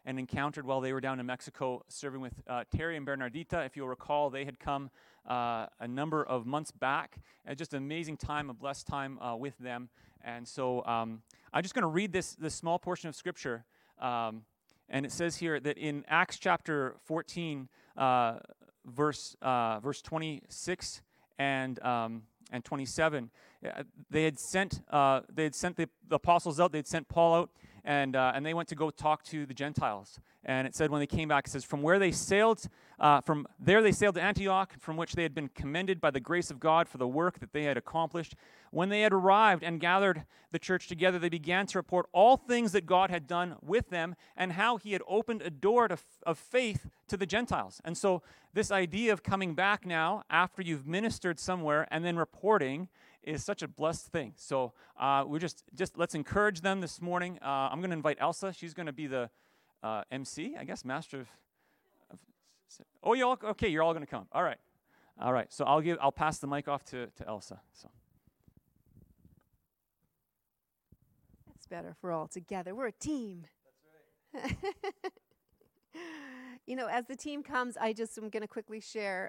and encountered while they were down in Mexico serving with Terry and Bernardita. If you'll recall, they had come a number of months back. Just an amazing time, a blessed time with them. And so I'm just going to read this small portion of Scripture. And it says here that in Acts chapter 14, verse 26 and 27, they had sent the apostles out. They had sent Paul out, and they went to go talk to the Gentiles. And it said when they came back, it says from there they sailed to Antioch, from which they had been commended by the grace of God for the work that they had accomplished. When they had arrived and gathered the church together, they began to report all things that God had done with them and how he had opened a door of faith to the Gentiles. And so this idea of coming back now after you've ministered somewhere and then reporting is such a blessed thing. So we're just let's encourage them this morning. I'm going to invite Elsa. She's going to be the MC, I guess, master of. Oh, you all okay? You're all going to come. All right. So I'll pass the mic off to Elsa. So. It's better if we're all together. We're a team. That's right. As the team comes, I'm going to quickly share.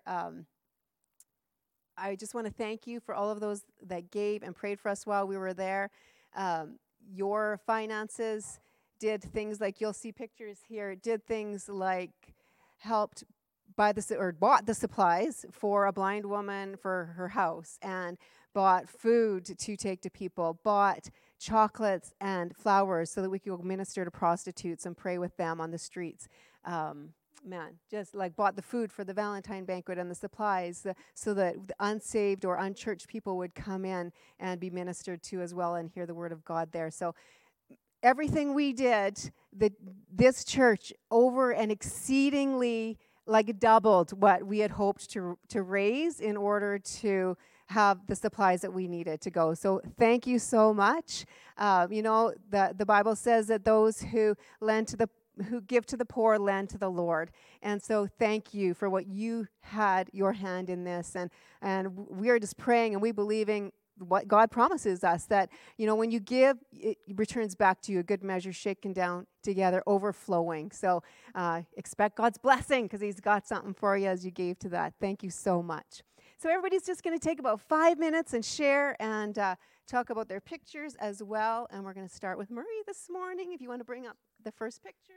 I just want to thank you for all of those that gave and prayed for us while we were there. Your finances did things like, you'll see pictures here, did things like helped bought the supplies for a blind woman for her house, and bought food to take to people, bought chocolates and flowers so that we could go minister to prostitutes and pray with them on the streets. Just like bought the food for the Valentine banquet and the supplies so that the unsaved or unchurched people would come in and be ministered to as well and hear the word of God there. So everything we did, this church over and exceedingly doubled what we had hoped to raise in order to have the supplies that we needed to go. So thank you so much. The Bible says that those who give to the poor lend to the Lord. And so thank you for what you had your hand in this. And we are just praying and we believing what God promises us, that, when you give, it returns back to you, a good measure shaken down together, overflowing. So expect God's blessing because he's got something for you as you gave to that. Thank you so much. So everybody's just going to take about 5 minutes and share and talk about their pictures as well. And we're going to start with Marie this morning, if you want to bring up the first pictures.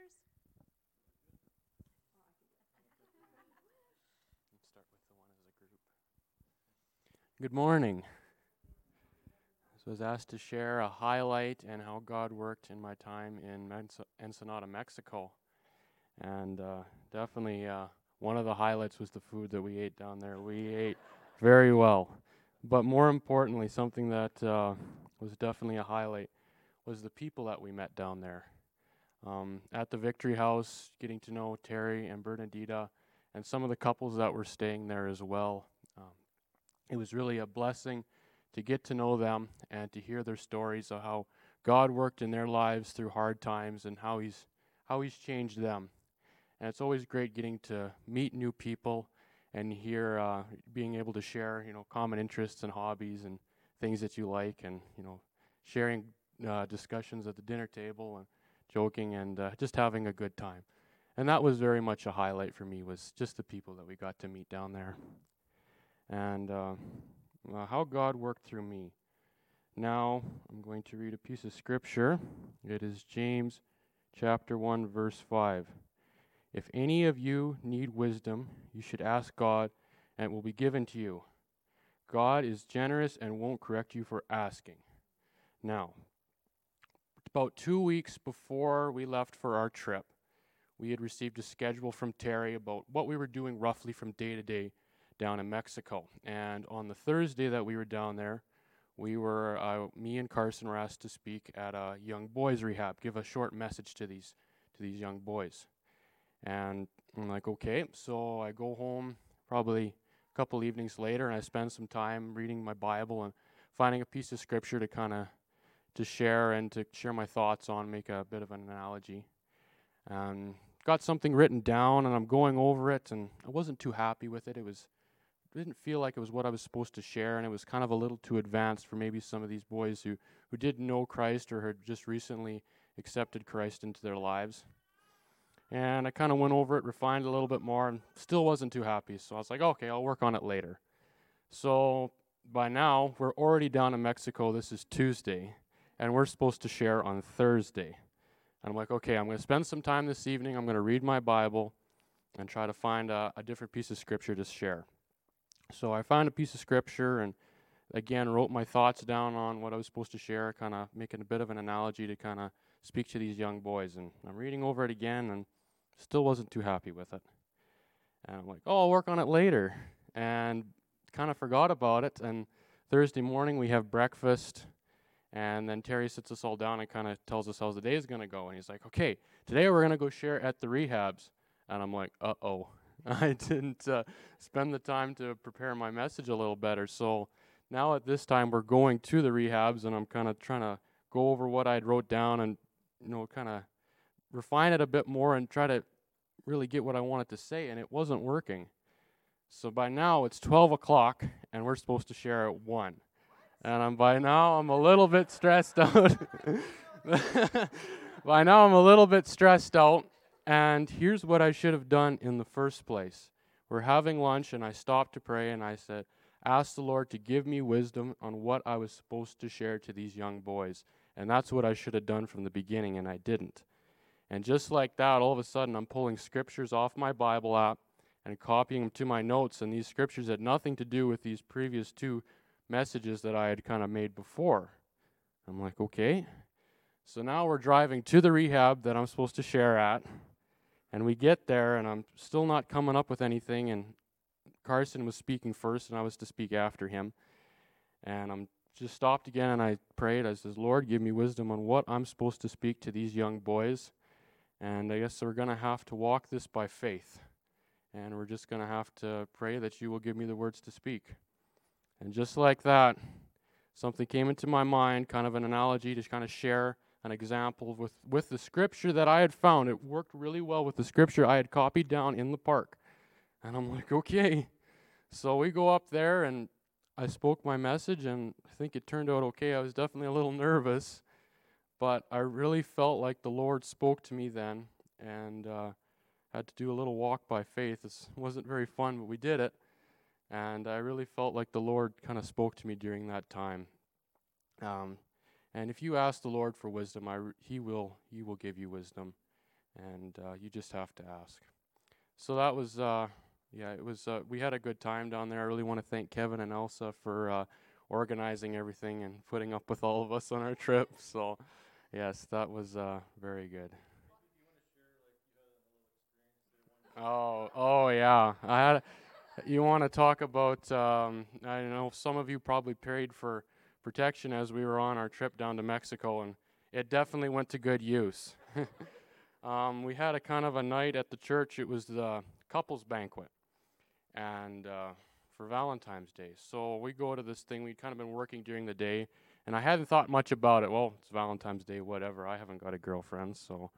Start with the one as a group. Good morning. So I was asked to share a highlight and how God worked in my time in Ensenada, Mexico. And definitely one of the highlights was the food that we ate down there. We ate very well. But more importantly, something that was definitely a highlight was the people that we met down there. At the Victory House, getting to know Terry and Bernadita and some of the couples that were staying there as well. It was really a blessing to get to know them and to hear their stories of how God worked in their lives through hard times and how he's changed them. And it's always great getting to meet new people and hear, being able to share, common interests and hobbies and things that you like, and, sharing discussions at the dinner table and joking and just having a good time. And that was very much a highlight for me, was just the people that we got to meet down there. And how God worked through me. Now, I'm going to read a piece of scripture. It is James chapter 1, verse 5. If any of you need wisdom, you should ask God, and it will be given to you. God is generous and won't correct you for asking. Now, about 2 weeks before we left for our trip, we had received a schedule from Terry about what we were doing roughly from day to day down in Mexico. And on the Thursday that we were down there, me and Carson were asked to speak at a young boys rehab, give a short message to these young boys. And I'm like, okay. So I go home probably a couple evenings later, and I spend some time reading my Bible and finding a piece of scripture to share my thoughts on, make a bit of an analogy. And got something written down, and I'm going over it, and I wasn't too happy with it. It didn't feel like it was what I was supposed to share, and it was kind of a little too advanced for maybe some of these boys who didn't know Christ or had just recently accepted Christ into their lives. And I kind of went over it, refined it a little bit more, and still wasn't too happy. So I was like, okay, I'll work on it later. So by now, we're already down in Mexico. This is Tuesday, and we're supposed to share on Thursday. And I'm like, okay, I'm going to spend some time this evening. I'm going to read my Bible and try to find a different piece of scripture to share. So I found a piece of scripture and, again, wrote my thoughts down on what I was supposed to share, kind of making a bit of an analogy to kind of speak to these young boys. And I'm reading over it again and still wasn't too happy with it. And I'm like, oh, I'll work on it later. And kind of forgot about it. And Thursday morning we have breakfast. And then Terry sits us all down and kind of tells us how the day is going to go. And he's like, okay, today we're going to go share at the rehabs. And I'm like, uh-oh. I didn't spend the time to prepare my message a little better. So now at this time we're going to the rehabs, and I'm kind of trying to go over what I'd wrote down and, kind of refine it a bit more and try to really get what I wanted to say, and it wasn't working. So by now it's 12 o'clock, and we're supposed to share at 1. And by now I'm a little bit stressed out. By now I'm a little bit stressed out, and here's what I should have done in the first place. We're having lunch, and I stopped to pray, and I said, ask the Lord to give me wisdom on what I was supposed to share to these young boys. And that's what I should have done from the beginning, and I didn't. And just like that, all of a sudden, I'm pulling scriptures off my Bible app and copying them to my notes, and these scriptures had nothing to do with these previous 2 messages that I had kind of made before. I'm like, okay. So now we're driving to the rehab that I'm supposed to share at, and we get there, and I'm still not coming up with anything, and Carson was speaking first, and I was to speak after him. And I'm just stopped again, and I prayed. I says, Lord, give me wisdom on what I'm supposed to speak to these young boys. And I guess we're going to have to walk this by faith. And we're just going to have to pray that you will give me the words to speak. And just like that, something came into my mind, kind of an analogy to kind of share an example with the scripture that I had found. It worked really well with the scripture I had copied down in the park. And I'm like, okay. So we go up there, and I spoke my message, and I think it turned out okay. I was definitely a little nervous. But I really felt like the Lord spoke to me then, and had to do a little walk by faith. This wasn't very fun, but we did it. And I really felt like the Lord kind of spoke to me during that time. And if you ask the Lord for wisdom, He will give you wisdom, and you just have to ask. So that was, it was. We had a good time down there. I really want to thank Kevin and Elsa for organizing everything and putting up with all of us on our trip. So. Yes, that was very good. Oh yeah. You want to talk about? I know some of you probably prayed for protection as we were on our trip down to Mexico, and it definitely went to good use. We had a kind of a night at the church. It was the couples banquet, and for Valentine's Day. So we go to this thing. We'd kind of been working during the day. And I hadn't thought much about it. Well, it's Valentine's Day, whatever. I haven't got a girlfriend, so,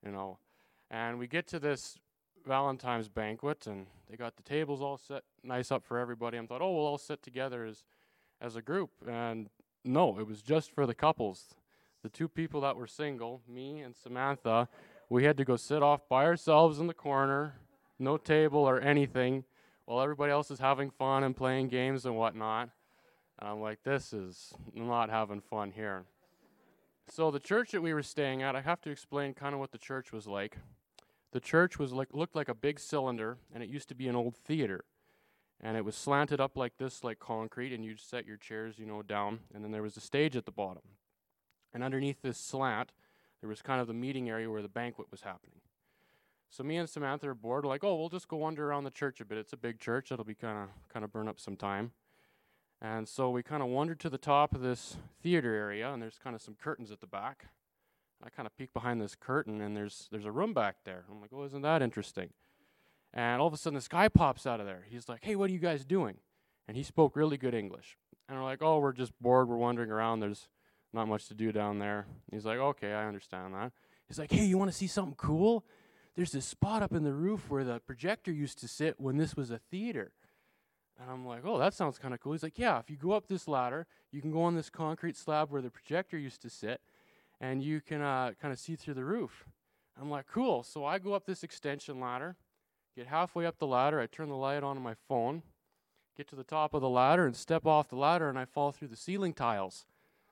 And we get to this Valentine's banquet, and they got the tables all set nice up for everybody. I thought, oh, we'll all sit together as a group. And no, it was just for the couples. The 2 people that were single, me and Samantha, we had to go sit off by ourselves in the corner, no table or anything, while everybody else is having fun and playing games and whatnot. And I'm like, this is not having fun here. So the church that we were staying at, I have to explain kind of what the church was like. The church was looked like a big cylinder, and it used to be an old theater. And it was slanted up like this, like concrete, and you'd set your chairs, down, and then there was a stage at the bottom. And underneath this slant, there was kind of the meeting area where the banquet was happening. So me and Samantha are bored. We're like, oh, we'll just go wander around the church a bit. It's a big church. It'll be kind of burn up some time. And so we kind of wandered to the top of this theater area, and there's kind of some curtains at the back. I kind of peek behind this curtain, and there's a room back there. I'm like, oh, isn't that interesting? And all of a sudden, this guy pops out of there. He's like, hey, what are you guys doing? And he spoke really good English. And we're like, oh, we're just bored. We're wandering around. There's not much to do down there. He's like, okay, I understand that. He's like, hey, you want to see something cool? There's this spot up in the roof where the projector used to sit when this was a theater. And I'm like, oh, that sounds kind of cool. He's like, yeah, if you go up this ladder, you can go on this concrete slab where the projector used to sit, and you can kind of see through the roof. I'm like, cool. So I go up this extension ladder, get halfway up the ladder, I turn the light on my phone, get to the top of the ladder and step off the ladder, and I fall through the ceiling tiles.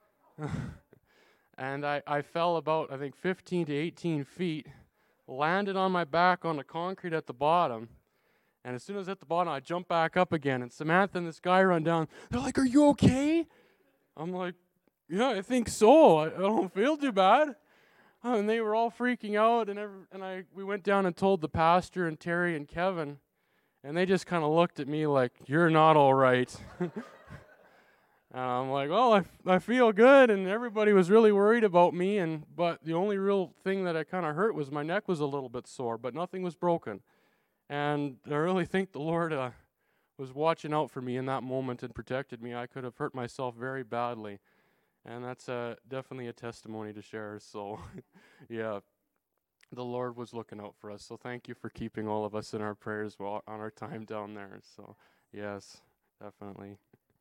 And I fell about, I think, 15 to 18 feet, landed on my back on the concrete at the bottom, and as soon as I hit the bottom, I jumped back up again, and Samantha and this guy run down. They're like, are you okay? I'm like, yeah, I think so. I don't feel too bad. And they were all freaking out, and we went down and told the pastor and Terry and Kevin, and they just kind of looked at me like, you're not all right. And I'm like, well, I feel good, and everybody was really worried about me, but the only real thing that I kind of hurt was my neck was a little bit sore, but nothing was broken. And I really think the Lord was watching out for me in that moment and protected me. I could have hurt myself very badly, and that's definitely a testimony to share. So, yeah, the Lord was looking out for us. So thank you for keeping all of us in our prayers while on our time down there. So, yes, definitely.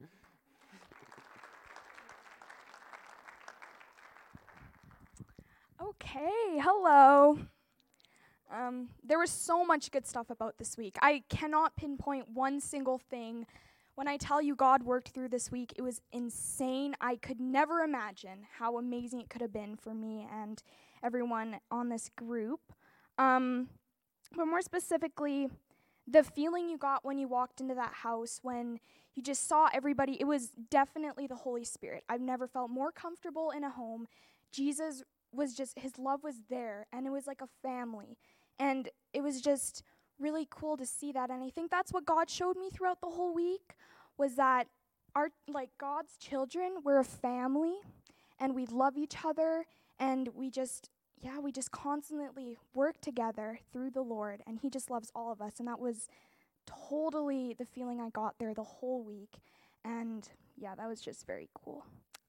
Okay, hello. There was so much good stuff about this week. I cannot pinpoint one single thing. When I tell you God worked through this week, it was insane. I could never imagine how amazing it could have been for me and everyone on this group. But more specifically, the feeling you got when you walked into that house, when you just saw everybody, it was definitely the Holy Spirit. I've never felt more comfortable in a home. Jesus was just, his love was there, and it was like a family. And it was just really cool to see that. And I think that's what God showed me throughout the whole week, was that God's children, we're a family, and we love each other, and we just constantly work together through the Lord, and he just loves all of us. And that was totally the feeling I got there the whole week. And yeah, that was just very cool.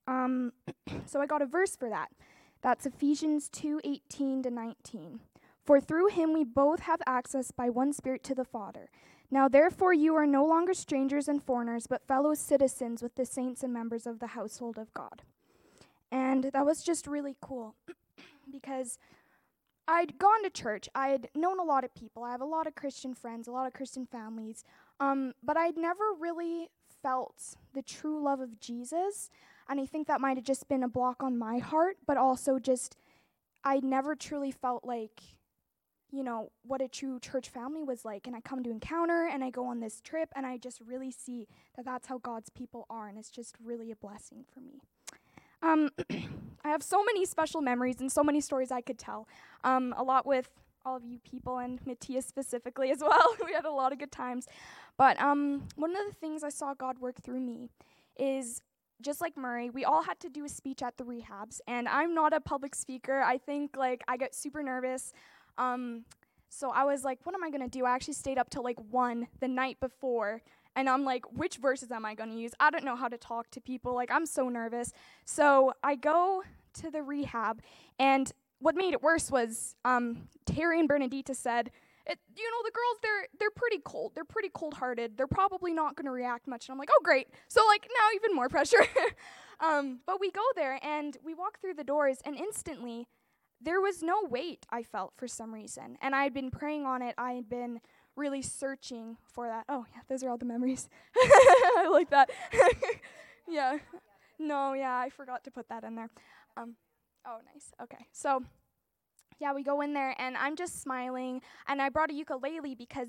So I got a verse for that. That's Ephesians 2:18-19. For through him we both have access by one Spirit to the Father. Now therefore you are no longer strangers and foreigners, but fellow citizens with the saints and members of the household of God. And that was just really cool because I'd gone to church. I had known a lot of people. I have a lot of Christian friends, a lot of Christian families, but I'd never really felt the true love of Jesus. And I think that might have just been a block on my heart, but also just I never truly felt like, what a true church family was like. And I come to Encounter, and I go on this trip, and I just really see that that's how God's people are, and it's just really a blessing for me. I have so many special memories and so many stories I could tell, a lot with all of you people and Matthias specifically as well. We had a lot of good times. But one of the things I saw God work through me is, just like Murray, we all had to do a speech at the rehabs, and I'm not a public speaker. I think, I get super nervous. So I was like, what am I going to do? I actually stayed up till 1 the night before, and I'm like, which verses am I going to use? I don't know how to talk to people. I'm so nervous. So I go to the rehab, and what made it worse was Terry and Bernadita said, the girls, they're pretty cold. They're pretty cold-hearted. They're probably not going to react much. And I'm like, oh, great. So, now even more pressure. But we go there, and we walk through the doors, and instantly, there was no weight, I felt, for some reason. And I had been praying on it. I had been really searching for that. Oh, yeah, those are all the memories. I like that. Yeah. No, yeah, I forgot to put that in there. Oh, nice. Okay. So, yeah, we go in there, and I'm just smiling, and I brought a ukulele because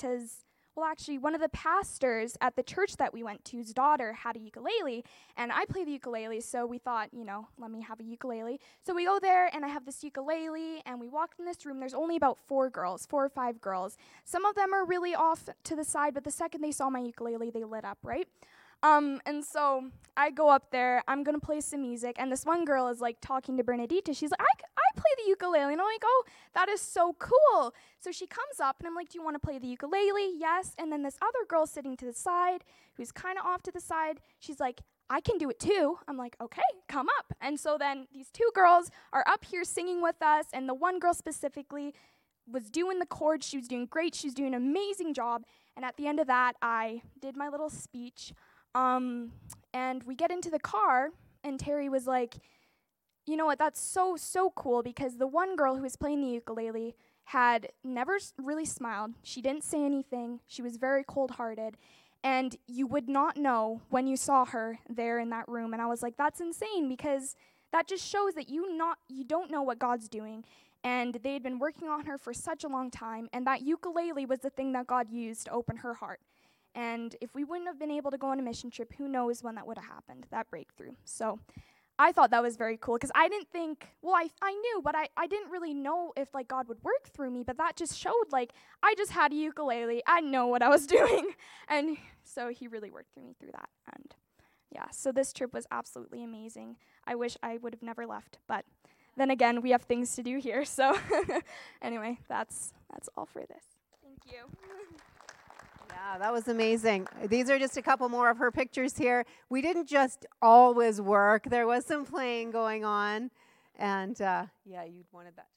one of the pastors at the church that we went to's daughter had a ukulele, and I play the ukulele, so we thought, let me have a ukulele. So we go there, and I have this ukulele, and we walked in this room. There's only about 4 or 5 girls. Some of them are really off to the side, but the second they saw my ukulele, they lit up, right? And so I go up there, I'm going to play some music, and this one girl is, talking to Bernadita. She's like, I play the ukulele. And I'm like, oh, that is so cool. So she comes up, and I'm like, do you want to play the ukulele? Yes. And then this other girl sitting to the side, who's kind of off to the side, she's like, I can do it too. I'm like, okay, come up. And so then these 2 girls are up here singing with us, and the one girl specifically was doing the chords. She was doing great. She was doing an amazing job. And at the end of that, I did my little speech. And we get into the car, and Terry was like, you know what, that's so cool, because the one girl who was playing the ukulele had never really smiled. She didn't say anything. She was very cold-hearted. And you would not know when you saw her there in that room. And I was like, that's insane, because that just shows that you don't know what God's doing. And they had been working on her for such a long time, and that ukulele was the thing that God used to open her heart. And if we wouldn't have been able to go on a mission trip, who knows when that would have happened, that breakthrough. So I thought that was very cool, because I didn't think, well, I knew, but I didn't really know if, like, God would work through me. But that just showed, like, I just had a ukulele. I know what I was doing. And so he really worked through me through that. And yeah, so this trip was absolutely amazing. I wish I would have never left, but then again, we have things to do here. So anyway, that's all for this. Thank you. Yeah, that was amazing. These are just a couple more of her pictures here. We didn't just always work. There was some playing going on. And yeah, you wanted that.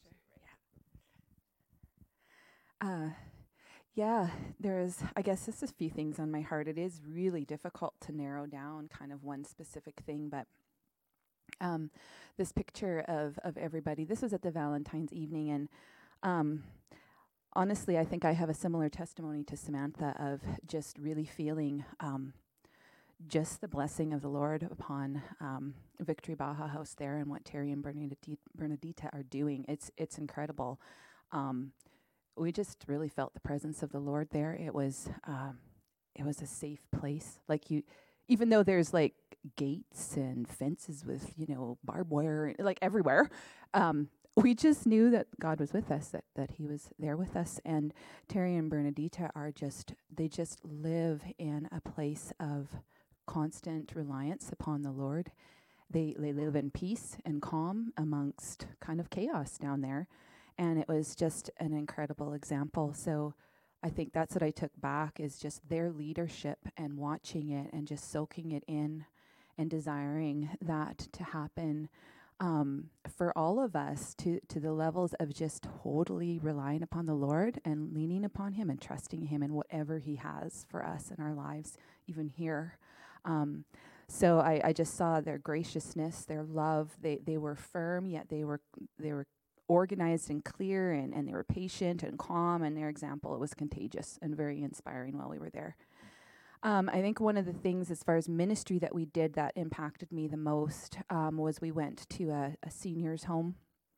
Yeah, I guess there's a few things on my heart. It is really difficult to narrow down kind of one specific thing, but this picture of everybody, this was at the Valentine's evening, and honestly, I think I have a similar testimony to Samantha of just really feeling just the blessing of the Lord upon Victory Baja House there, and what Terry and Bernadita are doing. It's incredible. We just really felt the presence of the Lord there. It was a safe place. Like, even though there's like gates and fences with, barbed wire like everywhere, we just knew that God was with us, that he was there with us. And Terry and Bernadita they just live in a place of constant reliance upon the Lord. They live in peace and calm amongst kind of chaos down there. And it was just an incredible example. So I think that's what I took back, is just their leadership and watching it and just soaking it in and desiring that to happen for all of us, to the levels of just totally relying upon the Lord and leaning upon him and trusting him in whatever he has for us in our lives, even here. So I just saw their graciousness, their love. They were firm, yet they were organized and clear, and they were patient and calm, and their example, it was contagious and very inspiring while we were there. I think one of the things as far as ministry that we did that impacted me the most was we went to a senior's home.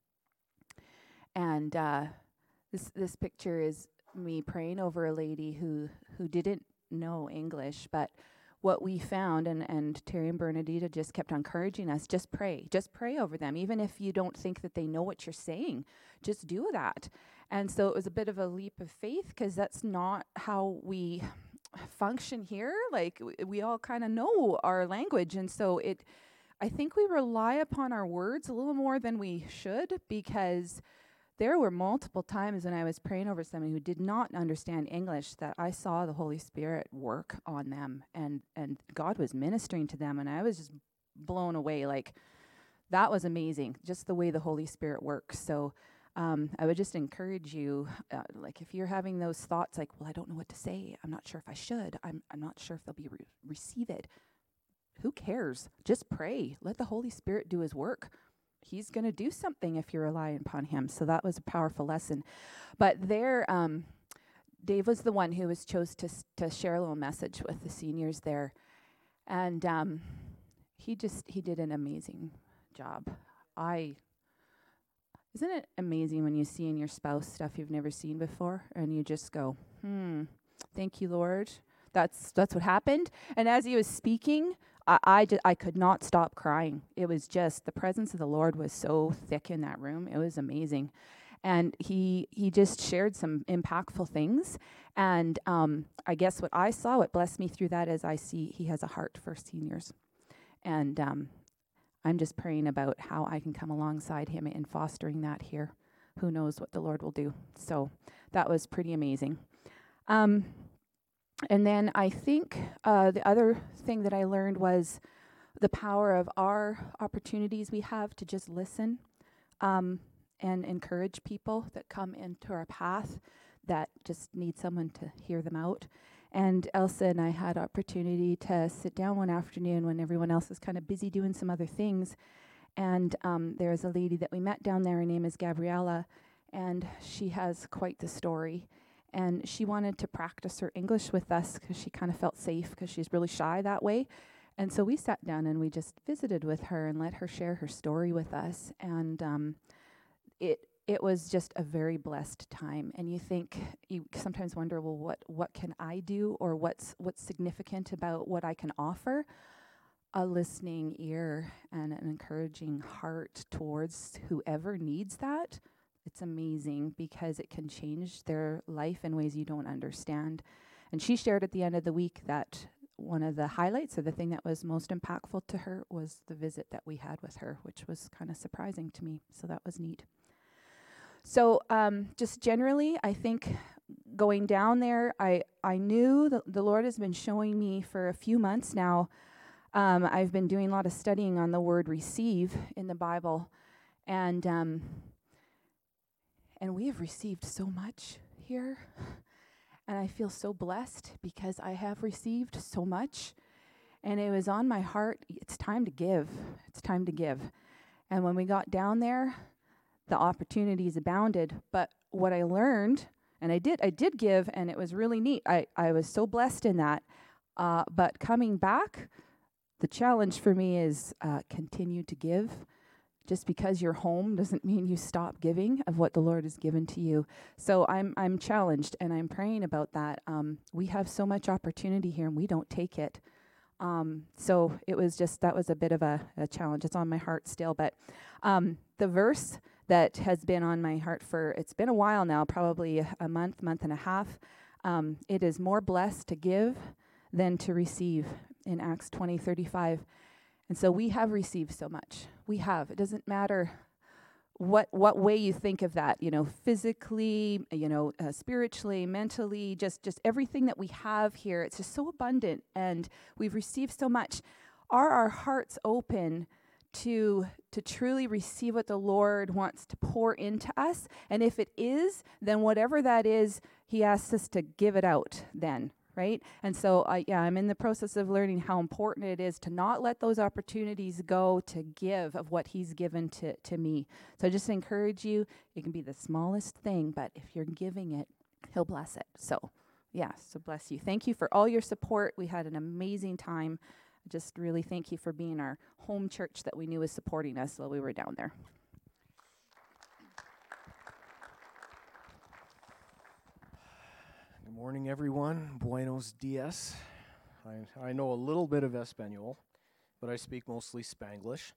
And this picture is me praying over a lady who didn't know English, but what we found, and Terry and Bernadita just kept encouraging us, just pray over them. Even if you don't think that they know what you're saying, just do that. And so it was a bit of a leap of faith, because that's not how we function here. Like, we all kind of know our language. And so I think we rely upon our words a little more than we should, because there were multiple times when I was praying over somebody who did not understand English that I saw the Holy Spirit work on them, and God was ministering to them, and I was just blown away. Like, that was amazing, just the way the Holy Spirit works. So I would just encourage you, like, if you're having those thoughts, like, well, I don't know what to say, I'm not sure if I should, I'm not sure if they'll be receive it. Who cares? Just pray. Let the Holy Spirit do his work. He's going to do something if you're relying upon him. So that was a powerful lesson. But there, Dave was the one who was chose to share a little message with the seniors there. And he did an amazing job. Isn't it amazing when you see in your spouse stuff you've never seen before, and you just go, thank you, Lord. That's what happened. And as he was speaking, I could not stop crying. It was just, the presence of the Lord was so thick in that room. It was amazing. And he just shared some impactful things. And I guess what I saw, what blessed me through that, is I see he has a heart for seniors. And I'm just praying about how I can come alongside him in fostering that here. Who knows what the Lord will do. So that was pretty amazing. And then I think the other thing that I learned was the power of our opportunities we have to just listen and encourage people that come into our path that just need someone to hear them out. And Elsa and I had opportunity to sit down one afternoon when everyone else was kind of busy doing some other things. And there's a lady that we met down there. Her name is Gabriella, and she has quite the story. And she wanted to practice her English with us because she kind of felt safe because she's really shy that way. And so we sat down and we just visited with her and let her share her story with us. And it was just a very blessed time. And you sometimes wonder, well, what can I do, or what's significant about what I can offer? A listening ear and an encouraging heart towards whoever needs that. It's amazing because it can change their life in ways you don't understand. And she shared at the end of the week that one of the highlights, or the thing that was most impactful to her, was the visit that we had with her, which was kind of surprising to me. So that was neat. So just generally, I think going down there, I knew that the Lord has been showing me for a few months now. I've been doing a lot of studying on the word receive in the Bible. And we have received so much here. And I feel so blessed because I have received so much. And it was on my heart, it's time to give. It's time to give. And when we got down there, the opportunities abounded. But what I learned, and I did give, and it was really neat. I was so blessed in that. But coming back, the challenge for me is continue to give. Just because you're home doesn't mean you stop giving of what the Lord has given to you. So I'm challenged, and I'm praying about that. We have so much opportunity here, and we don't take it. So that was a bit of a challenge. It's on my heart still. But the verse that has been on my heart it's been a while now, probably a month and a half. It is more blessed to give than to receive, in Acts 20:35. And so we have received so much. We have. It doesn't matter what way you think of that, physically, spiritually, mentally, just everything that we have here. It's just so abundant, and we've received so much. Are our hearts open to truly receive what the Lord wants to pour into us? And if it is, then whatever that is, he asks us to give it out then. Right? And so, I'm in the process of learning how important it is to not let those opportunities go, to give of what he's given to me. So I just encourage you, it can be the smallest thing, but if you're giving it, he'll bless it. So bless you. Thank you for all your support. We had an amazing time. I just really thank you for being our home church that we knew was supporting us while we were down there. Good morning, everyone. Buenos dias. I know a little bit of Espanol, but I speak mostly Spanglish.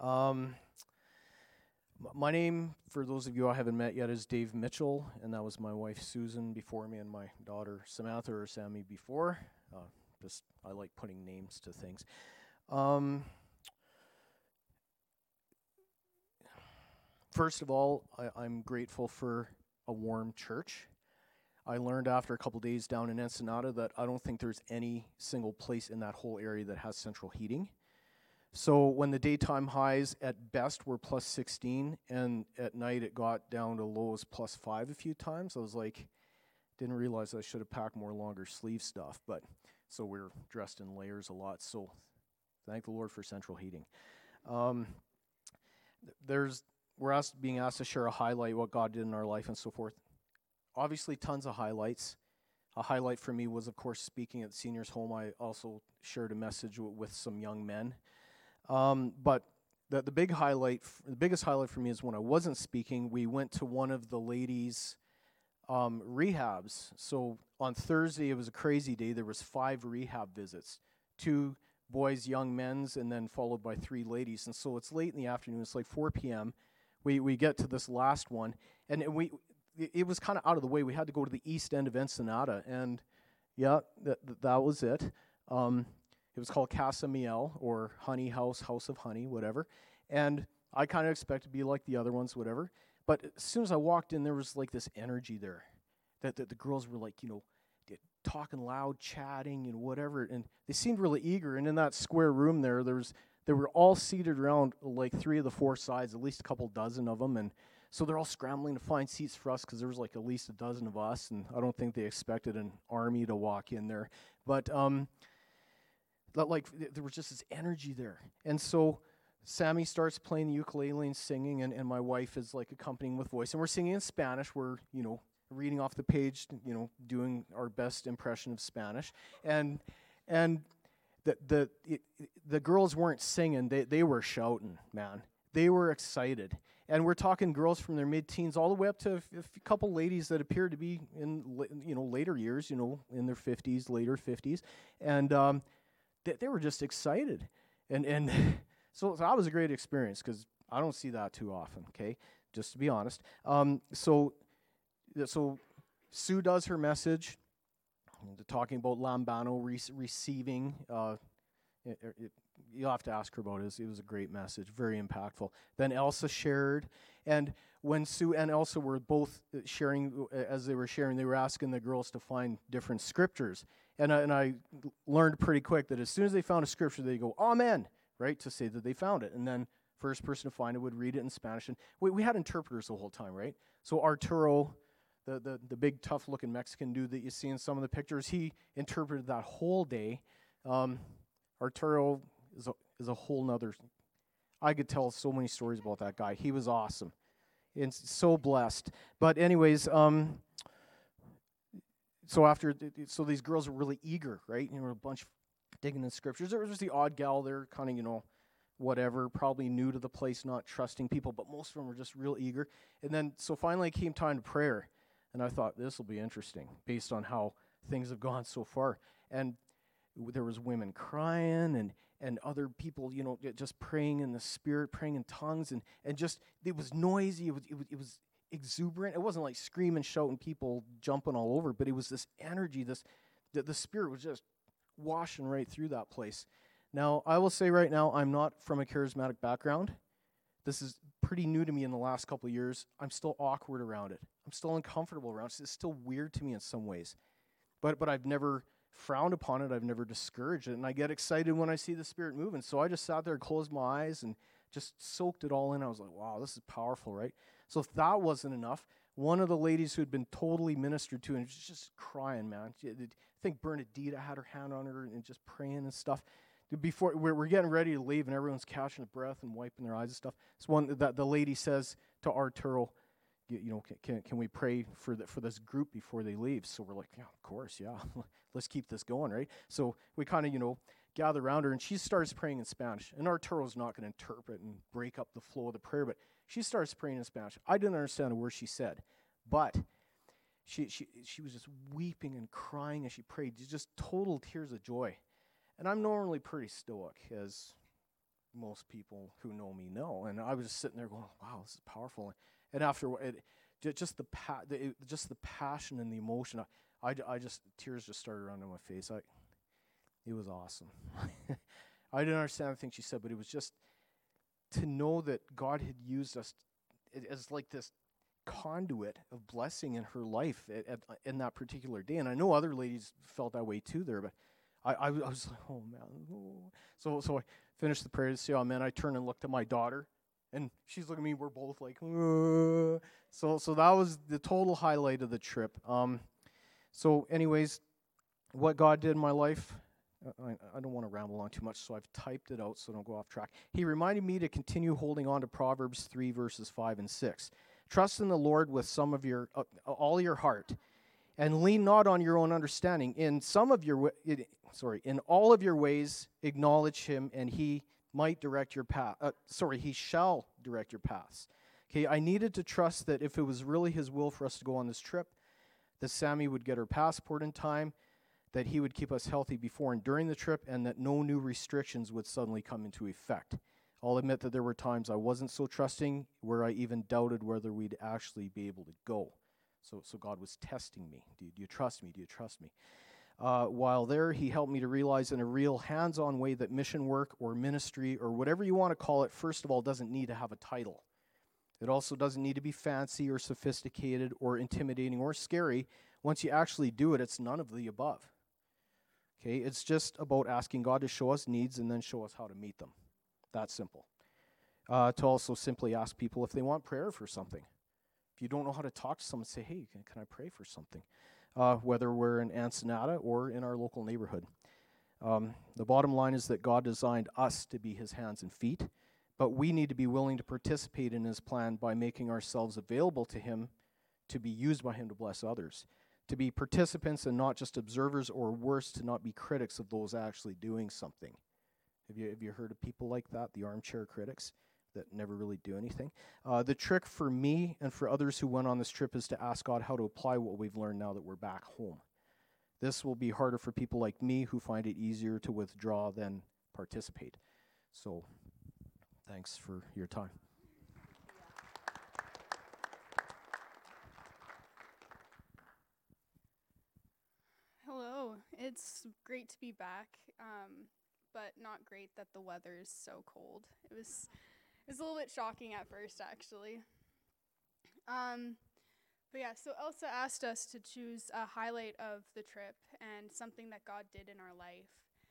My name, for those of you I haven't met yet, is Dave Mitchell, and that was my wife Susan before me and my daughter Samantha, or Sammy, before. I like putting names to things. First of all, I'm grateful for a warm church. I learned after a couple days down in Ensenada that I don't think there's any single place in that whole area that has central heating. So when the daytime highs at best were plus 16, and at night it got down to lows plus 5 a few times, I was like, didn't realize I should have packed more longer sleeve stuff. But so we're dressed in layers a lot. So thank the Lord for central heating. We're being asked to share a highlight, what God did in our life and so forth. Obviously, tons of highlights. A highlight for me was, of course, speaking at the seniors' home. I also shared a message with some young men. But the biggest highlight for me is when I wasn't speaking, we went to one of the ladies' rehabs. So on Thursday, it was a crazy day. There was 5 rehab visits, 2 boys, young men's, and then followed by 3 ladies. And so it's late in the afternoon. It's like 4 p.m. We get to this last one, and it was kind of out of the way. We had to go to the east end of Ensenada, and that was it. It was called Casa Miel, or Honey House, House of Honey, whatever. And I kind of expected to be like the other ones, whatever. But as soon as I walked in, there was like this energy there, that the girls were like, talking loud, chatting, and whatever. And they seemed really eager. And in that square room there, they were all seated around like 3 of the 4 sides, at least a couple dozen of them, and so they're all scrambling to find seats for us because there was like at least a dozen of us, and I don't think they expected an army to walk in there. But there was just this energy there. And so Sammy starts playing the ukulele and singing, and my wife is like accompanying with voice, and we're singing in Spanish. We're, reading off the page, doing our best impression of Spanish, and the girls weren't singing; they were shouting, man. They were excited, and we're talking girls from their mid-teens all the way up to a couple ladies that appeared to be in later years, in their 50s, later 50s, and they were just excited, and so that was a great experience because I don't see that too often. Okay, just to be honest. So Sue does her message, talking about Lambano receiving. You'll have to ask her about it. It was a great message, very impactful. Then Elsa shared, and when Sue and Elsa were both sharing, as they were sharing, they were asking the girls to find different scriptures. And I learned pretty quick that as soon as they found a scripture, they go, Amen, right, to say that they found it. And then first person to find it would read it in Spanish. And we had interpreters the whole time, right? So Arturo, the big tough-looking Mexican dude that you see in some of the pictures, he interpreted that whole day. Arturo is a whole nother. I could tell so many stories about that guy. He was awesome and so blessed. But anyways, so these girls were really eager, right? A bunch of digging in scriptures. There was just the odd gal there, kind of, whatever, probably new to the place, not trusting people, but most of them were just real eager. And then, so finally it came time to prayer, and I thought, this will be interesting, based on how things have gone so far. And there was women crying, and other people, just praying in the Spirit, praying in tongues, and just, it was noisy, it was exuberant. It wasn't like screaming, shouting, people jumping all over, but it was this energy, the Spirit was just washing right through that place. Now, I will say right now, I'm not from a charismatic background. This is pretty new to me in the last couple of years. I'm still awkward around it. I'm still uncomfortable around it. It's still weird to me in some ways. But I've never frowned upon it. I've never discouraged it. And I get excited when I see the Spirit moving. So I just sat there, closed my eyes, and just soaked it all in. I was like, wow, this is powerful, right? So if that wasn't enough, one of the ladies who had been totally ministered to and was just crying, man. I think Bernadita had her hand on her and just praying and stuff. Before we're getting ready to leave and everyone's catching a breath and wiping their eyes and stuff. It's one that the lady says to Arturo, can we pray for this group before they leave? So we're like, yeah, of course, yeah. Let's keep this going, right? So we kind of, gather around her, and she starts praying in Spanish. And Arturo's not going to interpret and break up the flow of the prayer, but she starts praying in Spanish. I didn't understand a word she said, but she was just weeping and crying as she prayed, just total tears of joy. And I'm normally pretty stoic, as most people who know me know. And I was just sitting there going, wow, this is powerful. And after just the passion and the emotion, I just, tears just started running my face. It was awesome. I didn't understand everything she said, but it was just to know that God had used us as like this conduit of blessing in her life in that particular day. And I know other ladies felt that way too there, but I was like, oh man. Oh. So I finished the prayer to say, oh man, I turned and looked at my daughter, and she's looking at me, we're both like, so that was the total highlight of the trip. So anyways, what God did in my life, I don't want to ramble on too much, so I've typed it out so I don't go off track. He reminded me to continue holding on to Proverbs 3, verses 5 and 6. Trust in the Lord with all your heart, and lean not on your own understanding. In all of your ways, acknowledge him, and he might direct your path. He shall direct your paths. Okay, I needed to trust that if it was really his will for us to go on this trip, that Sammy would get her passport in time, that he would keep us healthy before and during the trip, and that no new restrictions would suddenly come into effect. I'll admit that there were times I wasn't so trusting, where I even doubted whether we'd actually be able to go. So God was testing me. Do you trust me? Do you trust me? While there, he helped me to realize in a real hands-on way that mission work or ministry or whatever you want to call it, first of all, doesn't need to have a title. It also doesn't need to be fancy or sophisticated or intimidating or scary. Once you actually do it, it's none of the above. Okay, it's just about asking God to show us needs and then show us how to meet them. That simple. To also simply ask people if they want prayer for something. If you don't know how to talk to someone, say, hey, can I pray for something? Whether we're in Ensenada or in our local neighborhood. The bottom line is that God designed us to be his hands and feet, But we need to be willing to participate in his plan by making ourselves available to him to be used by him to bless others, to be participants and not just observers, or worse, to not be critics of those actually doing something. Have you heard of people like that, the armchair critics that never really do anything? The trick for me and for others who went on this trip is to ask God how to apply what we've learned now that we're back home. This will be harder for people like me who find it easier to withdraw than participate. So, thanks for your time. Hello, it's great to be back, but not great that the weather is so cold. It was a little bit shocking at first, actually. But yeah, so Elsa asked us to choose a highlight of the trip and something that God did in our life.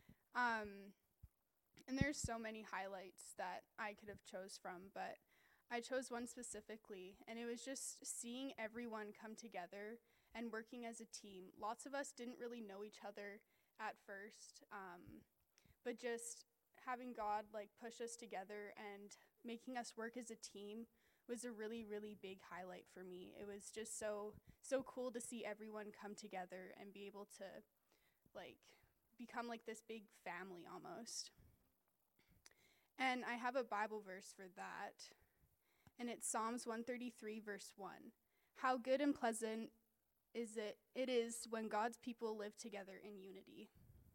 And there's so many highlights that I could have chose from, but I chose one specifically, and it was just seeing everyone come together and working as a team. Lots of us didn't really know each other at first, but just having God push us together and making us work as a team was a really, really big highlight for me. It was just so cool to see everyone come together and be able to become this big family almost. And I have a Bible verse for that, and it's Psalms 133 verse 1. How good and pleasant it is when God's people live together in unity.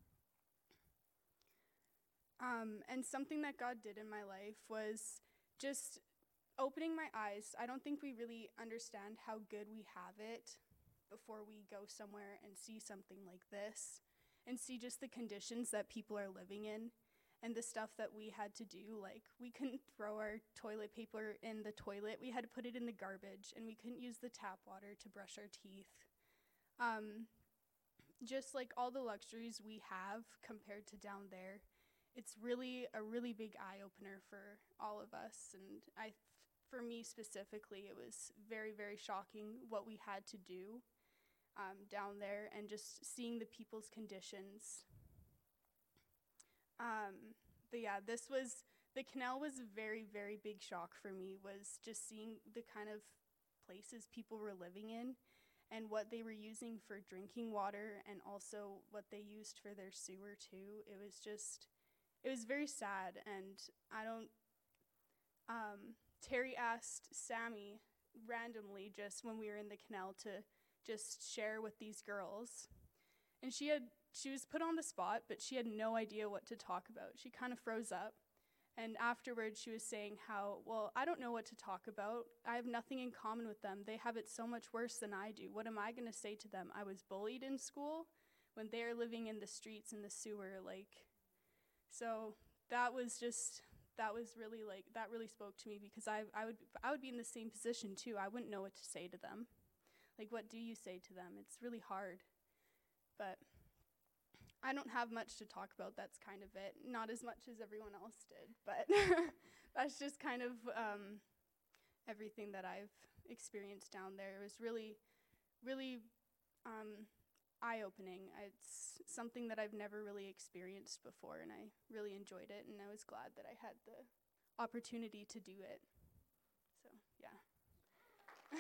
And something that God did in my life was just opening my eyes. I don't think we really understand how good we have it before we go somewhere and see something like this and see just the conditions that people are living in and the stuff that we had to do. We couldn't throw our toilet paper in the toilet. We had to put it in the garbage, and we couldn't use the tap water to brush our teeth. Just all the luxuries we have compared to down there, it's really a really big eye-opener for all of us. And for me specifically, it was very, very shocking what we had to do down there and just seeing the people's conditions. But yeah, the canal was a very, very big shock for me, was just seeing the kind of places people were living in and what they were using for drinking water and also what they used for their sewer too. It was very sad. And Terry asked Sammy randomly just when we were in the canal to just share with these girls. And she was put on the spot, but she had no idea what to talk about. She kind of froze up. And afterwards, she was saying how, well, I don't know what to talk about. I have nothing in common with them. They have it so much worse than I do. What am I going to say to them? I was bullied in school when they're living in the streets in the sewer. So that really spoke to me, because I would be in the same position too. I wouldn't know what to say to them. What do you say to them? It's really hard. But I don't have much to talk about. That's kind of it. Not as much as everyone else did, but that's just kind of everything that I've experienced down there. It was really, really eye-opening. It's something that I've never really experienced before, and I really enjoyed it, and I was glad that I had the opportunity to do it. So, yeah.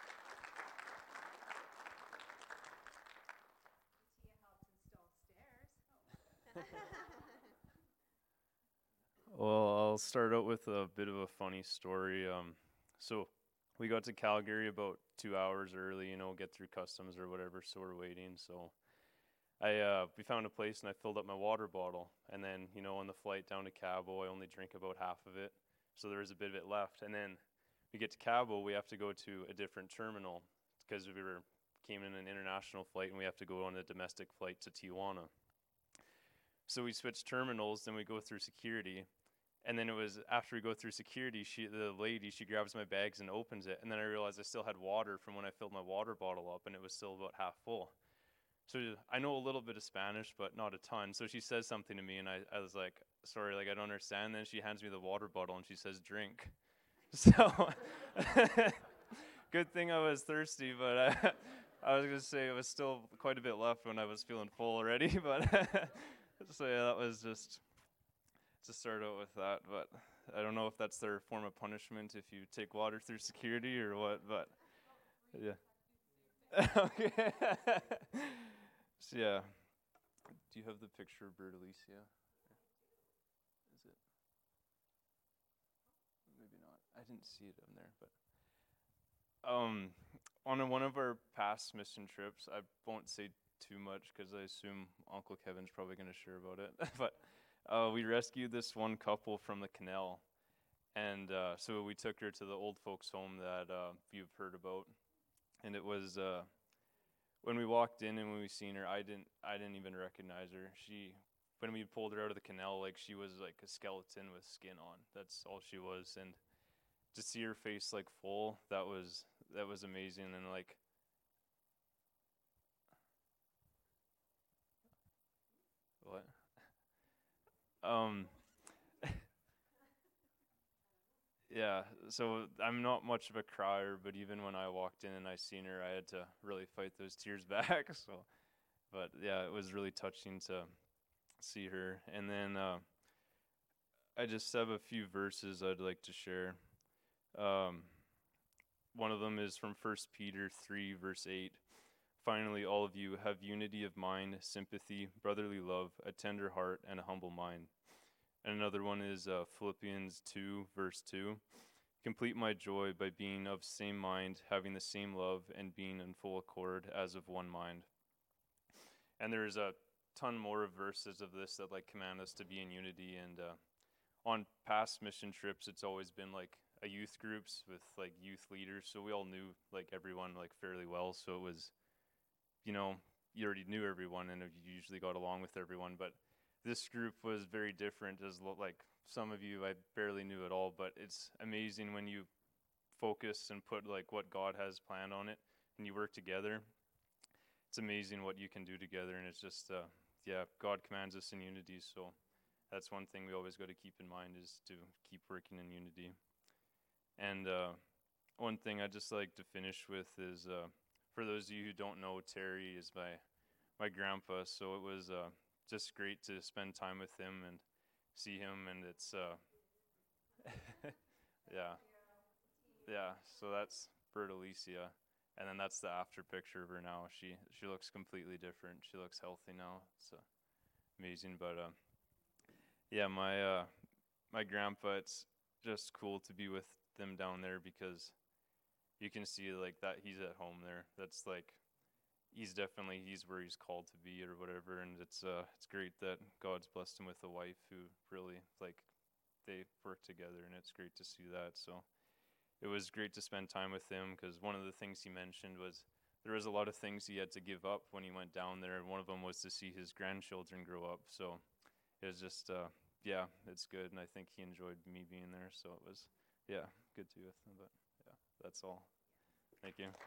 Well, I'll start out with a bit of a funny story. So we got to Calgary about 2 hours early, get through customs or whatever, so we're waiting. So we found a place and I filled up my water bottle. And then, on the flight down to Cabo, I only drink about half of it. So there was a bit of it left. And then we get to Cabo, we have to go to a different terminal because came in an international flight and we have to go on a domestic flight to Tijuana. So we switch terminals, then we go through security. And then it was after we go through security, the lady grabs my bags and opens it. And then I realized I still had water from when I filled my water bottle up, and it was still about half full. So I know a little bit of Spanish, but not a ton. So she says something to me, and I was like, sorry, I don't understand. And then she hands me the water bottle, and she says, drink. So good thing I was thirsty, but I was going to say it was still quite a bit left when I was feeling full already. But so yeah, that was just to start out with that. But I don't know if that's their form of punishment if you take water through security or what, but yeah. Okay. So yeah. Do you have the picture of Bird Alicia? Is it? Maybe not. I didn't see it on there, but on one of our past mission trips, I won't say too much because I assume Uncle Kevin's probably going to share about it. But we rescued this one couple from the canal, and so we took her to the old folks' home that you've heard about. And it was when we walked in and when we seen her, I didn't even recognize her. When we pulled her out of the canal, like she was like a skeleton with skin on. That's all she was, and to see her face like full, that was amazing. And like what? Yeah, so I'm not much of a crier, but even when I walked in and I seen her, I had to really fight those tears back. So, but yeah, it was really touching to see her. And then I just have a few verses I'd like to share. One of them is from 1 Peter 3, verse 8. Finally, all of you have unity of mind, sympathy, brotherly love, a tender heart, and a humble mind. And another one is Philippians 2, verse 2. Complete my joy by being of same mind, having the same love, and being in full accord as of one mind. And there's a ton more of verses of this that like command us to be in unity. And on past mission trips, it's always been like a youth groups with like youth leaders, so we all knew like everyone like fairly well. So it was, you already knew everyone, and you usually got along with everyone. But this group was very different, as like some of you I barely knew at all. But it's amazing when you focus and put like what God has planned on it, and you work together. It's amazing what you can do together, and it's just God commands us in unity. So that's one thing we always got to keep in mind, is to keep working in unity. And one thing I'd just like to finish with is, for those of you who don't know, Terry is my grandpa, so it was just great to spend time with him and see him, and it's so that's Bird Alicia, and then that's the after picture of her now. She looks completely different. She looks healthy now. It's amazing. But my grandpa, it's just cool to be with them down there, because you can see like that he's at home there. That's like he's where he's called to be or whatever. And it's great that God's blessed him with a wife who really like they work together, and it's great to see that. So it was great to spend time with him, because one of the things he mentioned was there was a lot of things he had to give up when he went down there, and one of them was to see his grandchildren grow up. So it was just it's good, and I think he enjoyed me being there. So it was good to be with him. But that's all. Thank you.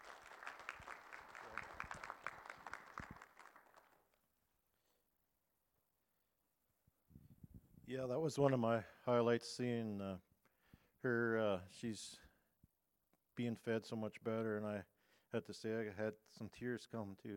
Yeah, that was one of my highlights, seeing her. She's being fed so much better, and I had to say I had some tears come too.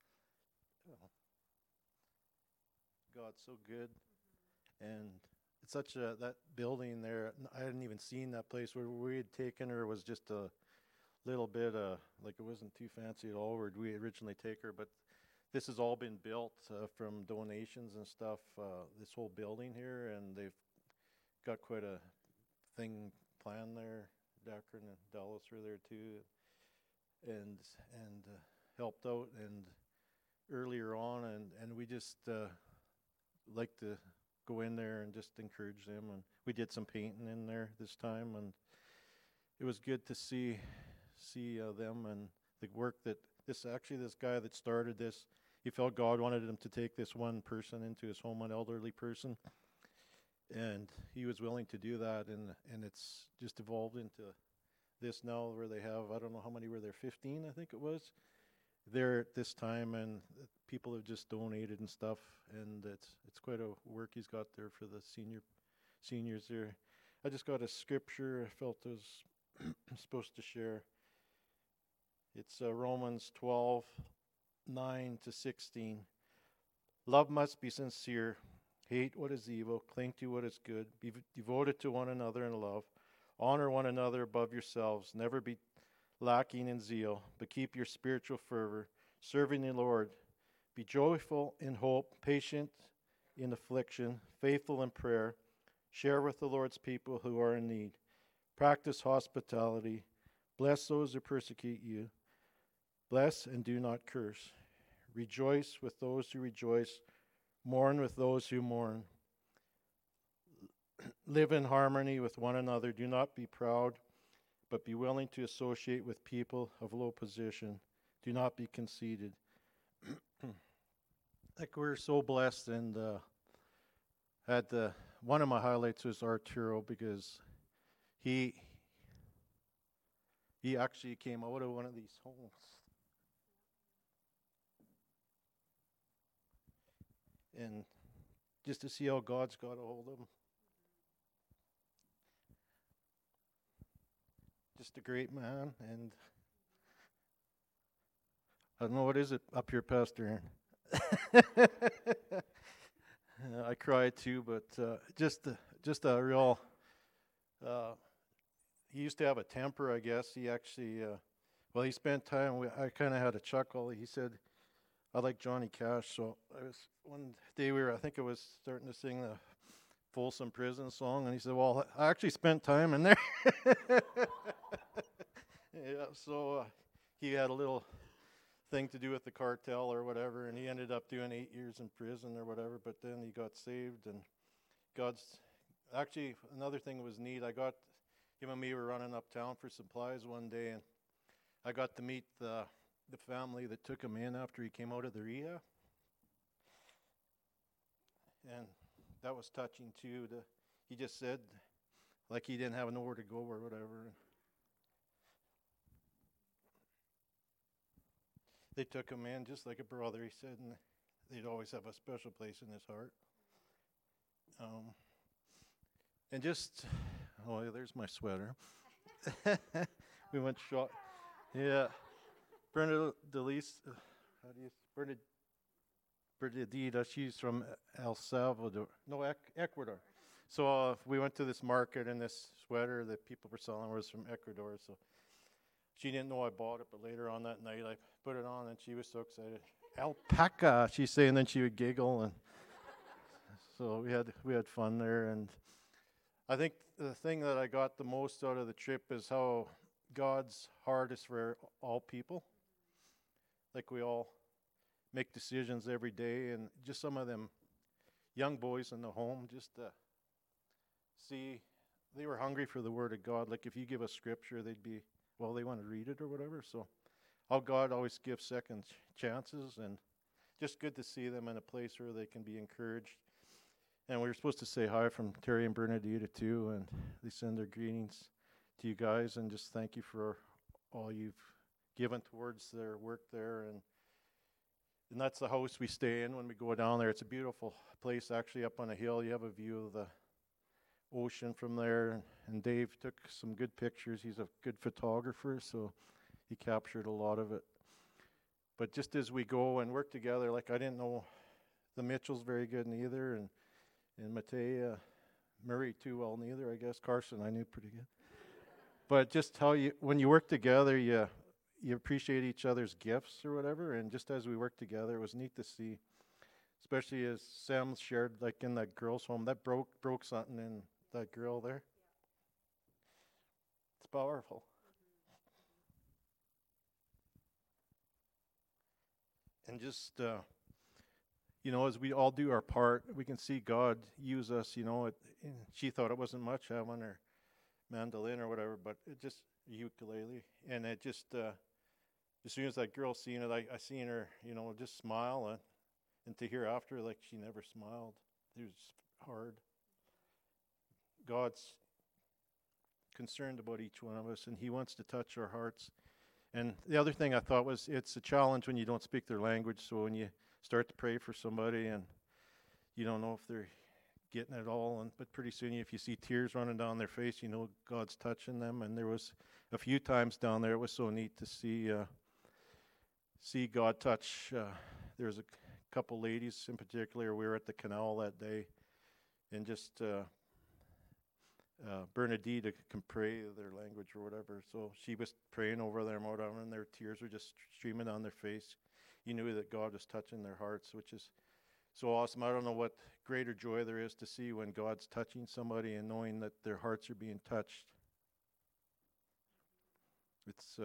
God's so good, and it's such a that building there. I hadn't even seen that place where we had taken her. Was just a little bit like it wasn't too fancy at all where we originally take her, but this has all been built from donations and stuff, this whole building here, and they've got quite a thing planned there. Decker and Dallas were there too, and helped out and earlier on, and we just like to go in there and just encourage them, and we did some painting in there this time, and it was good to see them and the work that this guy that started this, he felt God wanted him to take this one person into his home, an elderly person, and he was willing to do that, and it's just evolved into this now where they have, I don't know how many were there, 15 I think it was there at this time, and people have just donated and stuff, and it's quite a work he's got there for the seniors there. I just got a scripture I felt was supposed to share. It's Romans 12:9-16. Love must be sincere. Hate what is evil, cling to what is good, be devoted to one another in love, honor one another above yourselves, never be lacking in zeal, but keep your spiritual fervor, serving the Lord. Be joyful in hope, patient in affliction, faithful in prayer. Share with the Lord's people who are in need. Practice hospitality. Bless those who persecute you. Bless and do not curse. Rejoice with those who rejoice. Mourn with those who mourn. Live in harmony with one another. Do not be proud, but be willing to associate with people of low position. Do not be conceited. Like, we're so blessed, and had one of my highlights was Arturo, because he actually came out of one of these homes. And just to see how God's got a hold of him. Just a great man, and I don't know, what is it up here, Pastor Aaron? I cried too, but just a real. He used to have a temper, I guess. He actually, he spent time. I kind of had a chuckle. He said, "I like Johnny Cash." So one day I think I was starting to sing the Folsom Prison song, and he said, "Well, I actually spent time in there." Yeah, so he had a little thing to do with the cartel or whatever, and he ended up doing 8 years in prison or whatever, but then he got saved, and actually, another thing was neat. Him and me were running uptown for supplies one day, and I got to meet the family that took him in after he came out of the rehab, and that was touching too. He just said, like, he didn't have nowhere to go or whatever. They took him in just like a brother, he said, and they'd always have a special place in his heart. And just, there's my sweater. We went shot. Yeah. Bernadita, she's from El Salvador. No, Ecuador. So we went to this market, and this sweater that people were selling was from Ecuador. So she didn't know I bought it, but later on that night I put it on, and she was so excited. Alpaca, she'd say, and then she would giggle, and so we had fun there. And I think the thing that I got the most out of the trip is how God's heart is for all people. Like, we all make decisions every day, and just some of them young boys in the home, just to see, they were hungry for the Word of God. Like, if you give a scripture, they want to read it or whatever. So how God always gives second chances, and just good to see them in a place where they can be encouraged. And we were supposed to say hi from Terry and Bernadita too, and they send their greetings to you guys, and just thank you for all you've given towards their work there. And that's the house we stay in when we go down there. It's a beautiful place, actually, up on a hill. You have a view of the ocean from there, and Dave took some good pictures. He's a good photographer, so he captured a lot of it. But just as we go and work together, like, I didn't know the Mitchells very good neither, and Matei, Murray too well neither, I guess. Carson I knew pretty good. But just how when you work together, you appreciate each other's gifts or whatever. And just as we worked together, it was neat to see, especially as Sam shared, like in that girls' home, that broke something in that girl there. It's powerful. And just, as we all do our part, we can see God use us. She thought it wasn't much having her mandolin or whatever, but it just ukulele, and it just as soon as that girl seen it, I seen her, just smile, and to hear after, like, she never smiled. It was hard. God's concerned about each one of us, and He wants to touch our hearts. And the other thing I thought was, it's a challenge when you don't speak their language. So when you start to pray for somebody and you don't know if they're getting it all, but pretty soon if you see tears running down their face, God's touching them. And there was a few times down there, it was so neat to see God touch. There was a couple ladies in particular. We were at the canal that day, and just Bernadette can pray their language or whatever. So she was praying over them, and their tears were just streaming down their face. You knew that God was touching their hearts, which is so awesome. I don't know what greater joy there is to see when God's touching somebody and knowing that their hearts are being touched. It's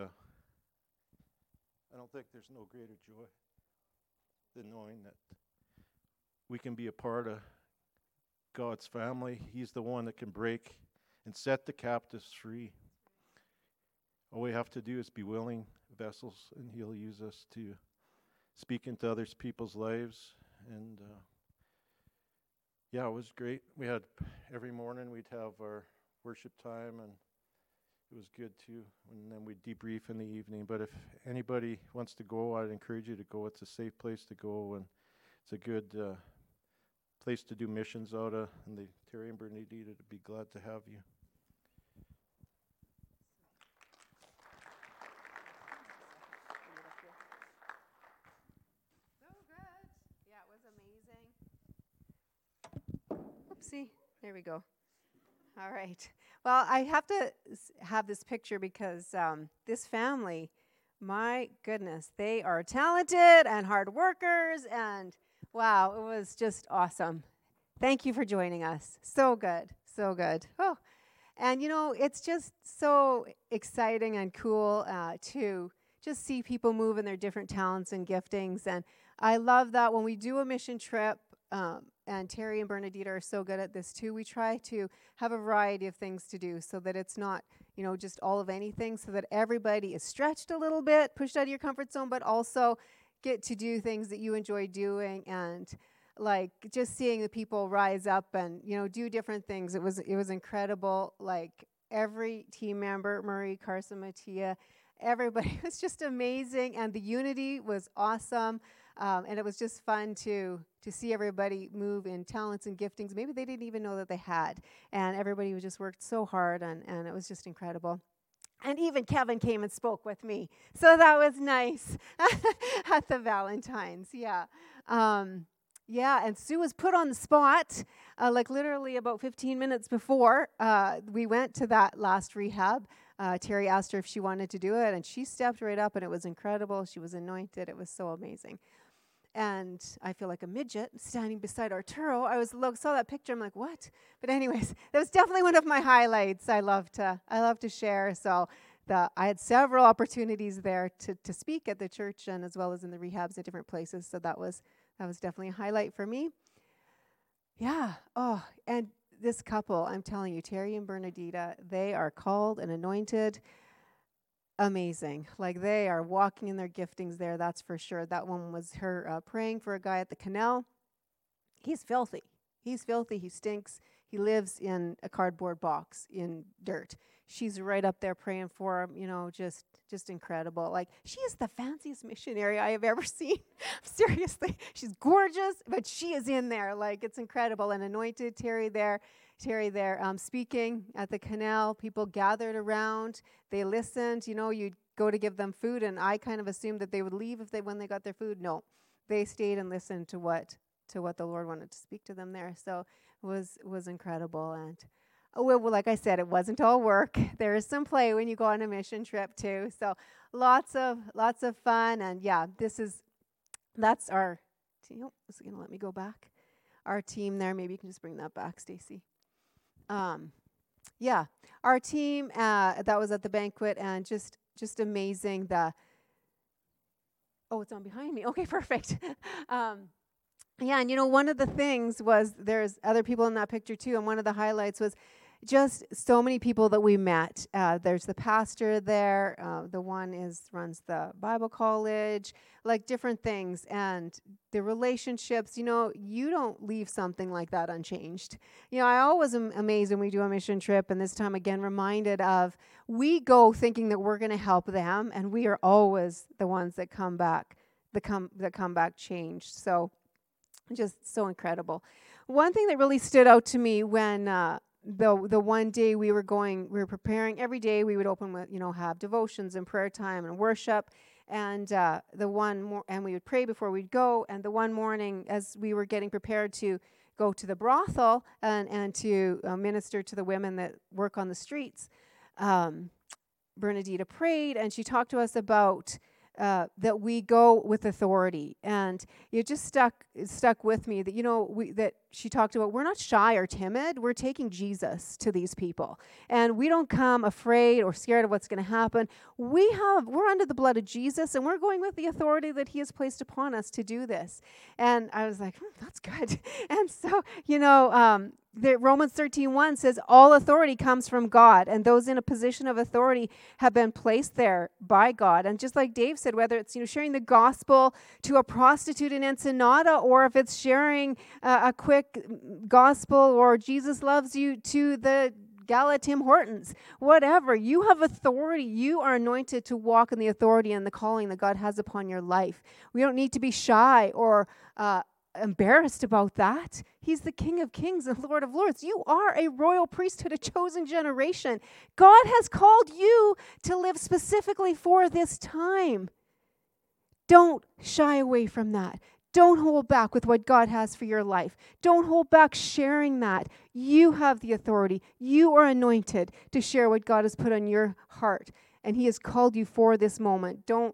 I don't think there's no greater joy than knowing that we can be a part of God's family. He's the one that can break and set the captives free. All we have to do is be willing vessels, and He'll use us to speak into others people's lives. And yeah, it was great. We had every morning we'd have our worship time, and it was good too. And then we'd debrief in the evening. But if anybody wants to go, I'd encourage you to go. It's a safe place to go, and it's a good place to do missions out of. And Terry and Bernadette would be glad to have you. So good. Yeah, it was amazing. Oopsie. There we go. All right. Well, I have to have this picture because this family, my goodness, they are talented and hard workers, and wow, it was just awesome. Thank you for joining us. So good. So good. Oh, and it's just so exciting and cool to just see people move in their different talents and giftings. And I love that when we do a mission trip, and Terry and Bernadette are so good at this too, we try to have a variety of things to do so that it's not, just all of anything, so that everybody is stretched a little bit, pushed out of your comfort zone, but also get to do things that you enjoy doing. And like just seeing the people rise up and, do different things. It was incredible. Like every team member, Marie, Carson, Mattia, everybody was just amazing. And the unity was awesome. And it was just fun to see everybody move in talents and giftings maybe they didn't even know that they had. And everybody just worked so hard, and it was just incredible. And even Kevin came and spoke with me. So that was nice at the Valentine's, yeah. Yeah, and Sue was put on the spot, like literally about 15 minutes before we went to that last rehab. Terry asked her if she wanted to do it, and she stepped right up, and it was incredible. She was anointed. It was so amazing. And I feel like a midget standing beside Arturo. I saw that picture. I'm like, what? But anyways, that was definitely one of my highlights. I love to share. So I had several opportunities there to speak at the church and as well as in the rehabs at different places. So that was definitely a highlight for me. Yeah. Oh, and this couple, I'm telling you, Terry and Bernadette, they are called and anointed. Amazing. Like they are walking in their giftings there, that's for sure. That one was her praying for a guy at the canal. He's filthy. He stinks. He lives in a cardboard box in dirt. She's right up there praying for him, just incredible. Like, she is the fanciest missionary I have ever seen. Seriously. She's gorgeous, but she is in there. Like, it's incredible. And anointed Terry there, speaking at the canal. People gathered around. They listened. You'd go to give them food, and I kind of assumed that they would leave when they got their food. No, they stayed and listened to what the Lord wanted to speak to them there. So it was incredible. And well, like I said, it wasn't all work. There is some play when you go on a mission trip too. So lots of fun. And yeah, that's our team. Oh, is it going to let me go back? Our team there. Maybe you can just bring that back, Stacy. Yeah, our team that was at the banquet, and just amazing. It's on behind me. Okay, perfect. Yeah, and one of the things was there's other people in that picture too, and one of the highlights was just so many people that we met. There's the pastor there. The one runs the Bible college, like different things, and the relationships. You don't leave something like that unchanged. I always am amazed when we do a mission trip, and this time again reminded of we go thinking that we're going to help them, and we are always the ones that come back, that come back changed. So just so incredible. One thing that really stood out to me when the one day we were preparing. Every day we would open with, have devotions and prayer time and worship. And and we would pray before we'd go. And the one morning, as we were getting prepared to go to the brothel and to minister to the women that work on the streets, Bernadita prayed, and she talked to us about that we go with authority. And it just stuck with me that, that she talked about, we're not shy or timid. We're taking Jesus to these people. And we don't come afraid or scared of what's going to happen. We're under the blood of Jesus, and we're going with the authority that he has placed upon us to do this. And I was like, that's good. And so, the Romans 13:1 says all authority comes from God, and those in a position of authority have been placed there by God. And just like Dave said, whether it's sharing the gospel to a prostitute in Ensenada, or if it's sharing a quick gospel or Jesus loves you to the gala at Tim Hortons, whatever, you have authority. You are anointed to walk in the authority and the calling that God has upon your life. We don't need to be shy or embarrassed about that. He's the King of Kings and Lord of Lords. You are a royal priesthood, a chosen generation. God has called you to live specifically for this time. Don't shy away from that. Don't hold back with what God has for your life. Don't hold back sharing that. You have the authority. You are anointed to share what God has put on your heart, and he has called you for this moment. Don't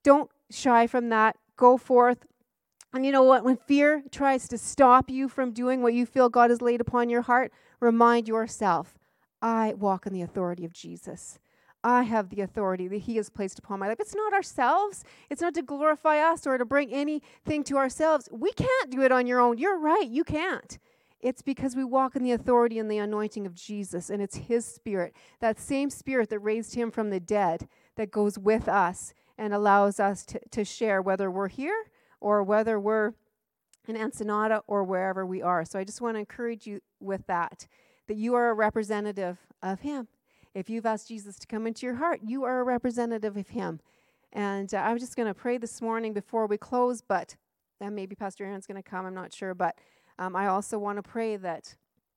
shy from that. Go forth. And you know what? When fear tries to stop you from doing what you feel God has laid upon your heart, remind yourself, I walk in the authority of Jesus. I have the authority that he has placed upon my life. It's not ourselves. It's not to glorify us or to bring anything to ourselves. We can't do it on your own. You're right. You can't. It's because we walk in the authority and the anointing of Jesus, and it's his Spirit, that same Spirit that raised him from the dead, that goes with us and allows us to share, whether we're here or whether we're in Ensenada or wherever we are. So I just want to encourage you with that you are a representative of him. If you've asked Jesus to come into your heart, you are a representative of him. And I'm just going to pray this morning before we close, but then maybe Pastor Aaron's going to come, I'm not sure. But I also want to pray that,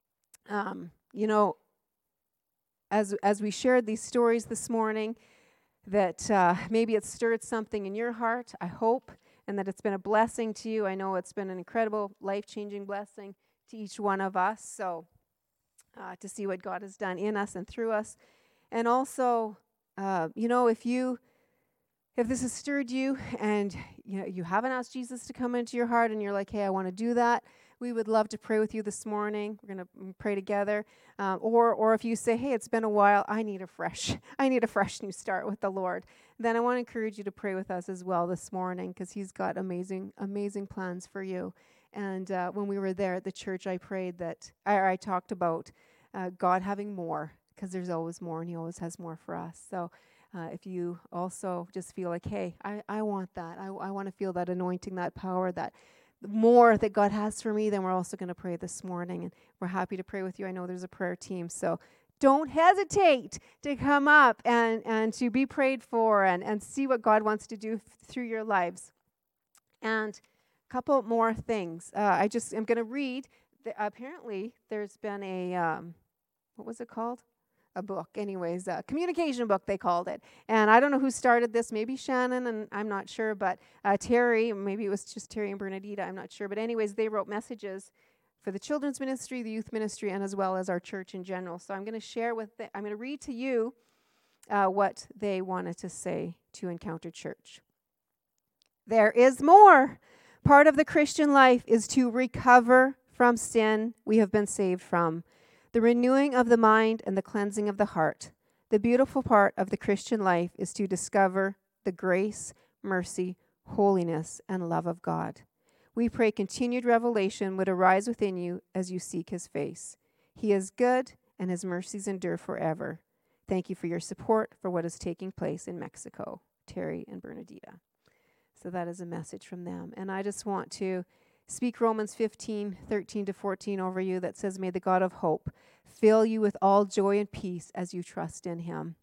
as we shared these stories this morning, that maybe it stirred something in your heart, I hope, and that it's been a blessing to you. I know it's been an incredible, life-changing blessing to each one of us. So to see what God has done in us and through us. And also, if this has stirred you and you haven't asked Jesus to come into your heart and you're like, hey, I want to do that, we would love to pray with you this morning. We're going to pray together. Or if you say, hey, it's been a while, I need a fresh new start with the Lord, then I want to encourage you to pray with us as well this morning, because he's got amazing, amazing plans for you. And when we were there at the church, I prayed that, I talked about God having more, because there's always more, and he always has more for us. So if you also just feel like, hey, I want that. I want to feel that anointing, that power, that more that God has for me, then we're also going to pray this morning. And we're happy to pray with you. I know there's a prayer team. So don't hesitate to come up and to be prayed for and see what God wants to do through your lives. And couple more things. I'm going to read. Apparently, there's been a, what was it called? A book. Anyways, a communication book, they called it. And I don't know who started this. Maybe Shannon, and I'm not sure. But Terry, maybe it was just Terry and Bernadita. I'm not sure. But anyways, they wrote messages for the children's ministry, the youth ministry, and as well as our church in general. So I'm going to share I'm going to read to you what they wanted to say to Encounter Church. There is more. Part of the Christian life is to recover from sin we have been saved from, the renewing of the mind and the cleansing of the heart. The beautiful part of the Christian life is to discover the grace, mercy, holiness, and love of God. We pray continued revelation would arise within you as you seek his face. He is good, and his mercies endure forever. Thank you for your support for what is taking place in Mexico. Terry and Bernadita. So that is a message from them. And I just want to speak Romans 15:13-14 over you that says, may the God of hope fill you with all joy and peace as you trust in him,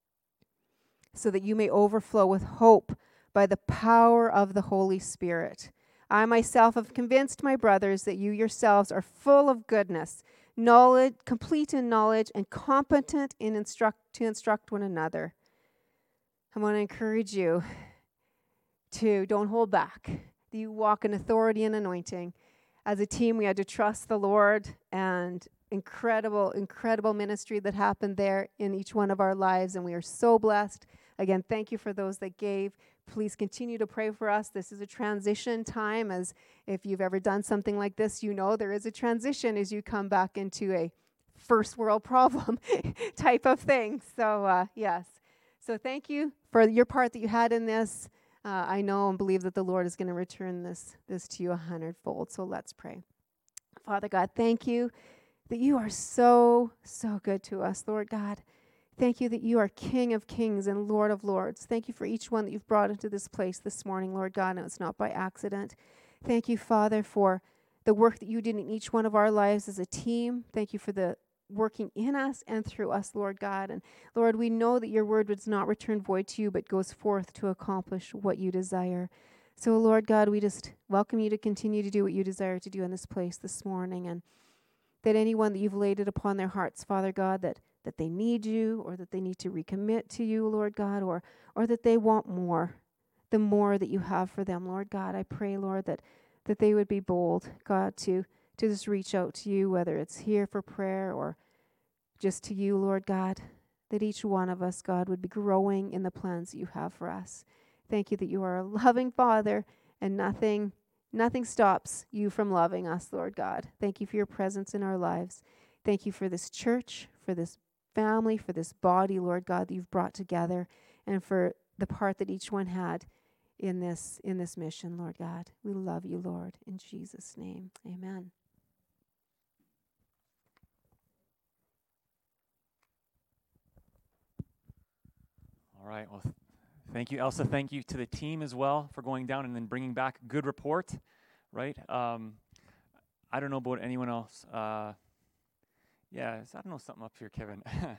so that you may overflow with hope by the power of the Holy Spirit. I myself have convinced my brothers that you yourselves are full of goodness, knowledge, complete in knowledge, and competent to instruct one another. I want to encourage you to don't hold back, that you walk in authority and anointing. As a team, we had to trust the Lord, and incredible ministry that happened there in each one of our lives, and we are so blessed. Again, thank you for those that gave. Please continue to pray for us. This is a transition time, as if you've ever done something like this, you know there is a transition as you come back into a first world problem type of thing. So, yes. So thank you for your part that you had in this. I know and believe that the Lord is going to return this to you 100-fold. So let's pray. Father God, thank you that you are so good to us, Lord God. Thank you that you are King of kings and Lord of lords. Thank you for each one that you've brought into this place this morning, Lord God, and it's not by accident. Thank you, Father, for the work that you did in each one of our lives as a team. Thank you for the working in us and through us, Lord God. And Lord, we know that your word does not return void to you, but goes forth to accomplish what you desire. So, Lord God, we just welcome you to continue to do what you desire to do in this place this morning, and that anyone that you've laid it upon their hearts, Father God, that they need you, or that they need to recommit to you, Lord God, or that they want more, the more that you have for them, Lord God. I pray, Lord, that they would be bold, God, to just reach out to you, whether it's here for prayer or just to you, Lord God, that each one of us, God, would be growing in the plans that you have for us. Thank you that you are a loving Father, and nothing stops you from loving us, Lord God. Thank you for your presence in our lives. Thank you for this church, for this family, for this body, Lord God, that you've brought together, and for the part that each one had in this mission, Lord God. We love you, Lord, in Jesus' name. Amen. All right. Well, thank you, Elsa. Thank you to the team as well for going down and then bringing back a good report, right? I don't know about anyone else. Yeah, I don't know something up here, Kevin.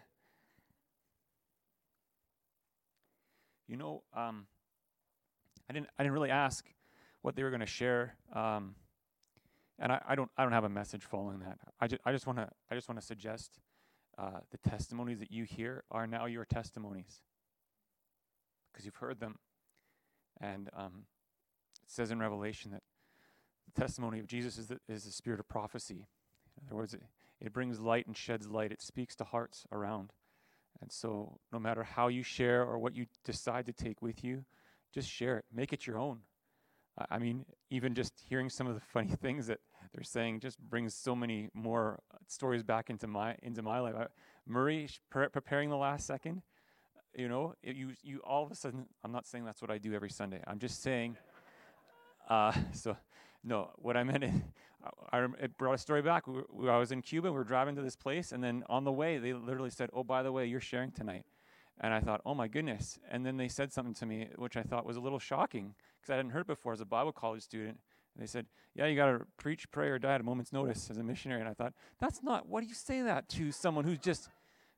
You know, I didn't really ask what they were going to share, and I don't have a message following that. I just want to suggest the testimonies that you hear are now your testimonies, because you've heard them, and it says in Revelation that the testimony of Jesus is the spirit of prophecy. In other words, it brings light and sheds light. It speaks to hearts around. And so no matter how you share or what you decide to take with you, just share it. Make it your own. I mean, even just hearing some of the funny things that they're saying just brings so many more stories back into my life. Murray preparing the last second, you know, you all of a sudden, I'm not saying that's what I do every Sunday. I'm just saying, so no, what I meant is, it brought a story back. I was in Cuba, we were driving to this place, and then on the way, they literally said, "Oh, by the way, you're sharing tonight." And I thought, oh my goodness. And then they said something to me, which I thought was a little shocking, because I hadn't heard it before as a Bible college student. And they said, yeah, you got to preach, pray, or die at a moment's notice as a missionary. And I thought, what do you say that to someone who's just,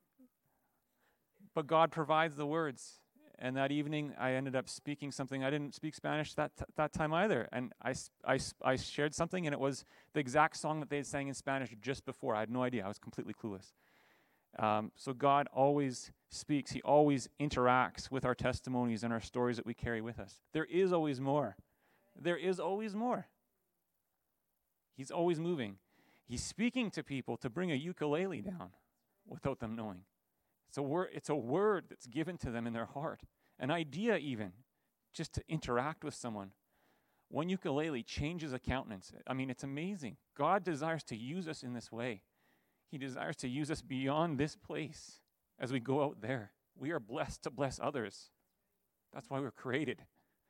but God provides the words. And that evening, I ended up speaking something. I didn't speak Spanish that time either. And I shared something, and it was the exact song that they had sang in Spanish just before. I had no idea. I was completely clueless. So God always speaks. He always interacts with our testimonies and our stories that we carry with us. There is always more. There is always more. He's always moving. He's speaking to people to bring a ukulele down without them knowing. It's a word that's given to them in their heart. An idea even, just to interact with someone. One ukulele changes a countenance. I mean, it's amazing. God desires to use us in this way. He desires to use us beyond this place as we go out there. We are blessed to bless others. That's why we're created.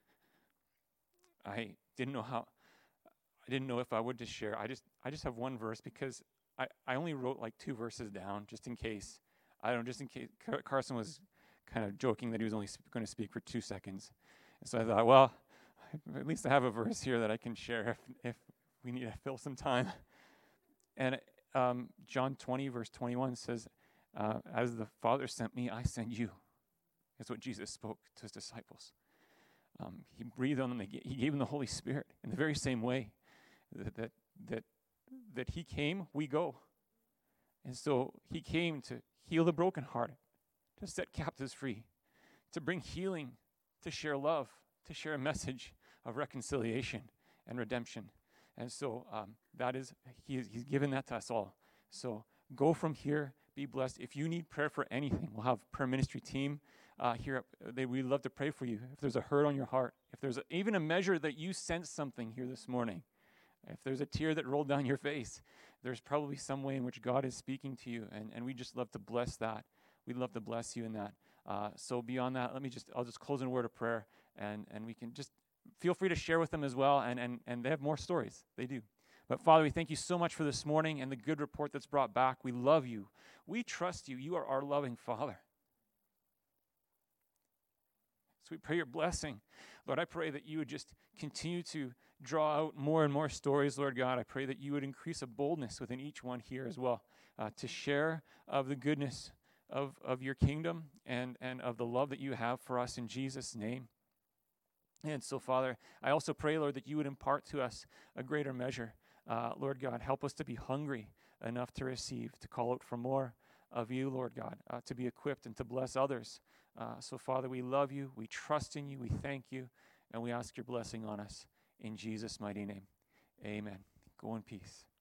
I didn't know if I would just share. I just have one verse, because I only wrote like 2 verses down just in case. Just in case Carson was kind of joking that he was only going to speak for 2 seconds. And so I thought, well, at least I have a verse here that I can share if we need to fill some time. And John 20, verse 21 says, as the Father sent me, I send you. That's what Jesus spoke to his disciples. He breathed on them. He gave them the Holy Spirit in the very same way that he came, we go. And so he came to heal the brokenhearted, to set captives free, to bring healing, to share love, to share a message of reconciliation and redemption. And so he's given that to us all. So go from here, be blessed. If you need prayer for anything, we'll have prayer ministry team here. We'd love to pray for you. If there's a hurt on your heart, if there's even a measure that you sense something here this morning, if there's a tear that rolled down your face, there's probably some way in which God is speaking to you, and we just love to bless that. We'd love to bless you in that. So beyond that, I'll just close in a word of prayer, and we can just feel free to share with them as well, and they have more stories. They do. But Father, we thank you so much for this morning and the good report that's brought back. We love you. We trust you. You are our loving Father. So we pray your blessing. Lord, I pray that you would just continue to draw out more and more stories, Lord God. I pray that you would increase a boldness within each one here as well to share of the goodness of your kingdom and of the love that you have for us in Jesus' name. And so, Father, I also pray, Lord, that you would impart to us a greater measure. Lord God, help us to be hungry enough to receive, to call out for more of you, Lord God, to be equipped and to bless others. So, Father, we love you, we trust in you, we thank you, and we ask your blessing on us in Jesus' mighty name. Amen. Go in peace.